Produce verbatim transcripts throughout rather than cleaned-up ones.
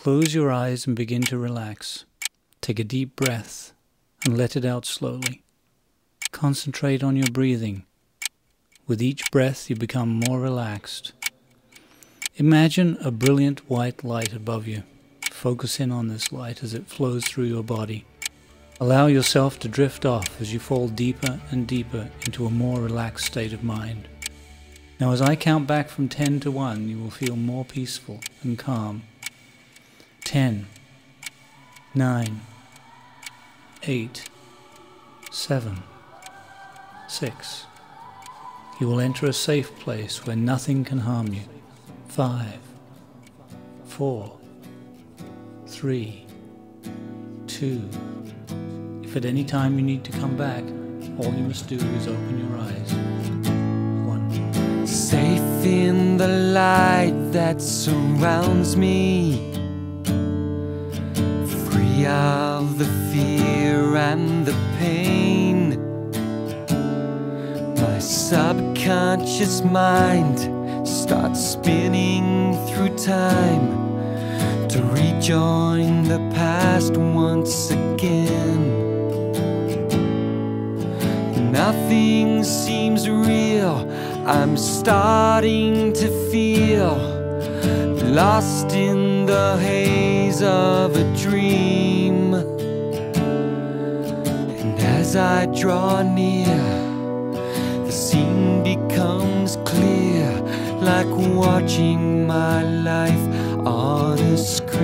Close your eyes and begin to relax. Take a deep breath and let it out slowly. Concentrate on your breathing. With each breath you become more relaxed. Imagine a brilliant white light above you. Focus in on this light as it flows through your body. Allow yourself to drift off as you fall deeper and deeper into a more relaxed state of mind. Now as I count back from ten to one, you will feel more peaceful and calm. ten, nine, eight, seven, six. You will enter a safe place where nothing can harm you. five, four, three, two. If at any time you need to come back, all you must do is open your eyes. one. Safe in the light that surrounds me, free of the fear and the pain. My subconscious mind starts spinning through time to rejoin the past once again. Nothing seems real, I'm starting to feel lost in the haze of a dream. And as I draw near, the scene becomes clear, like watching my life on a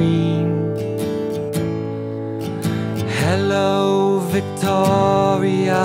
screen. Hello, Victoria,